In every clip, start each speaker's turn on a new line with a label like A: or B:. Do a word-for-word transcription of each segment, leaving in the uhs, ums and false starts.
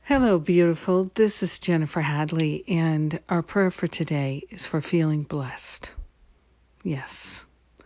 A: Hello, beautiful. This is Jennifer Hadley, and our prayer for today is for feeling blessed. Yes.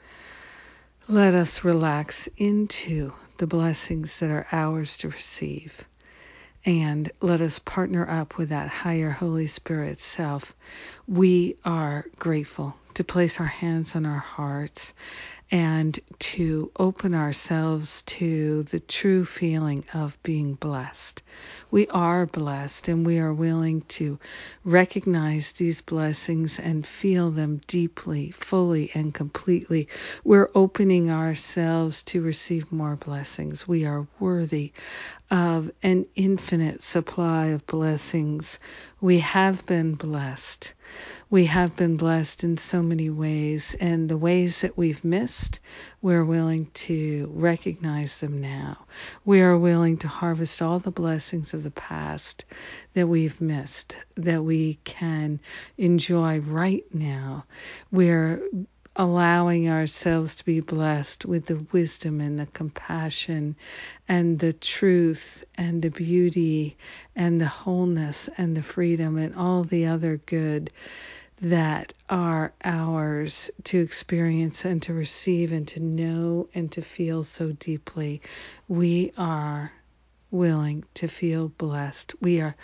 A: Let us relax into the blessings that are ours to receive, and let us partner up with that higher Holy Spirit self. We are grateful to place our hands on our hearts and to open ourselves to the true feeling of being blessed. We are blessed, and we are willing to recognize these blessings and feel them deeply, fully, and completely. We're opening ourselves to receive more blessings. We are worthy of an infinite supply of blessings. We have been blessed. We have been blessed in so many ways, and the ways that we've missed, we're willing to recognize them now. We are willing to harvest all the blessings of the past that we've missed, that we can enjoy right now. We're allowing ourselves to be blessed with the wisdom and the compassion and the truth and the beauty and the wholeness and the freedom and all the other good that are ours to experience and to receive and to know and to feel so deeply. We are willing to feel blessed. We are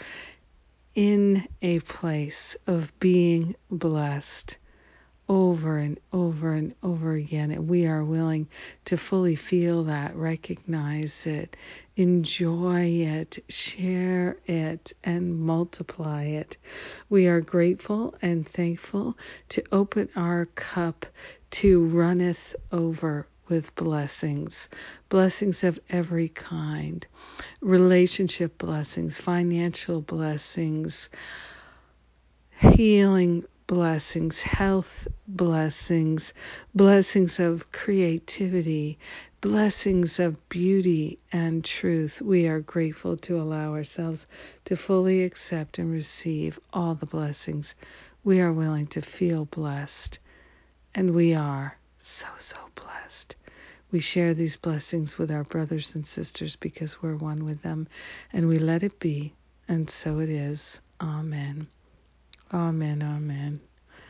A: in a place of being blessed over and over and over again, and we are willing to fully feel that, recognize it, enjoy it, share it, and multiply it. We are grateful and thankful to open our cup to runneth over with blessings, blessings of every kind, relationship blessings, financial blessings, healing blessings, health blessings, blessings of creativity, blessings of beauty and truth. We are grateful to allow ourselves to fully accept and receive all the blessings. We are willing to feel blessed, and we are so, so blessed. We share these blessings with our brothers and sisters because we're one with them, and we let it be, and so it is. Amen. Amen, amen.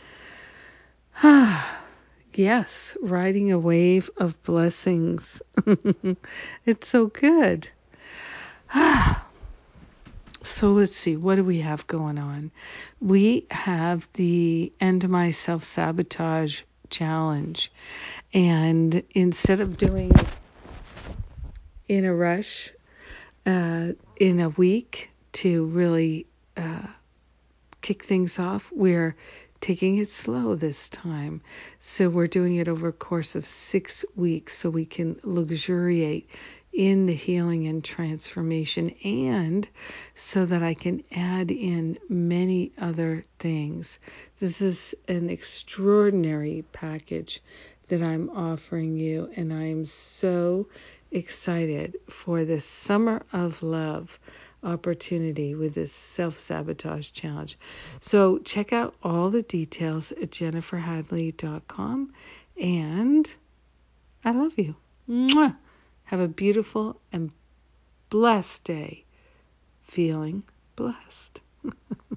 A: Ah, yes, riding a wave of blessings. It's so good. Ah, so let's see, what do we have going on? We have the End My Self-Sabotage Challenge. And instead of doing it in a rush, uh, in a week to really uh, kick things off, we're taking it slow this time. So we're doing it over a course of six weeks so we can luxuriate in the healing and transformation, and so that I can add in many other things. This is an extraordinary package that I'm offering you, and I'm so excited for this Summer of Love opportunity with this self-sabotage challenge. So check out all the details at jennifer hadley dot com, and I love you. Mwah! Have a beautiful and blessed day, feeling blessed.